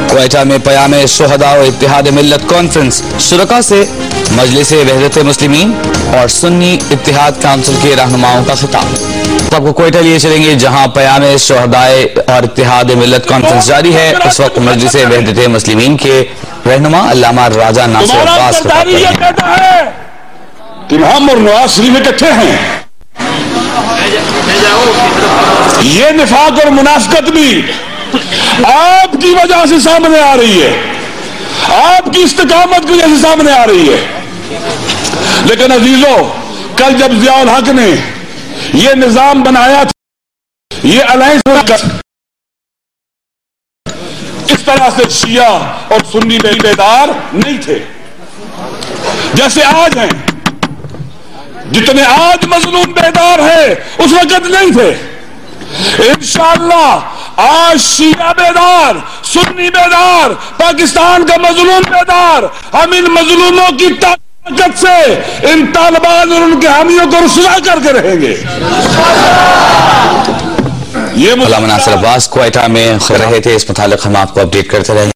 क्वेटा में पयामे शुहदा और इत्तेहाद मिल्लत कॉन्फ्रेंस, शुरका से मजलिस वहदत मुस्लिमीन और सुन्नी इत्तेहाद काउंसिल के रहनुमाओं का खिताब। आपको क्वेटा लिए चलेंगे जहां पयामे शुहदाए और इत्तेहाद मिल्लत कॉन्फ्रेंस जारी है। इस वक्त मजलिस वहदत मुस्लिमीन के रहनुमा अल्लामा राजा नासिर अब्बास हम और नवाज शरीफ इकट्ठे हैं। ये निफाक और मुनाफिकत भी आपकी वजह से सामने आ रही है, आपकी इस्तिकामत की वजह से सामने आ रही है। लेकिन अजीजों, कल जब जियाउल हक ने यह निजाम बनाया था, ये अलायंस इस तरह से शिया और सुन्नी बेदार नहीं थे जैसे आज हैं। जितने आज मजलूम बेदार है उस वक्त नहीं थे। इंशाअल्लाह आज शिया बेदार, सुन्नी बेदार, पाकिस्तान का मजलूम बेदार, हम इन मजलूमों की ताकत से इन तालिबान और उनके हामियों को रुसवा करके रहेंगे। अल्लामा नासिर अब्बास क्वेटा में रहे थे। इस मुतालिक हम आपको अपडेट करते रहेंगे।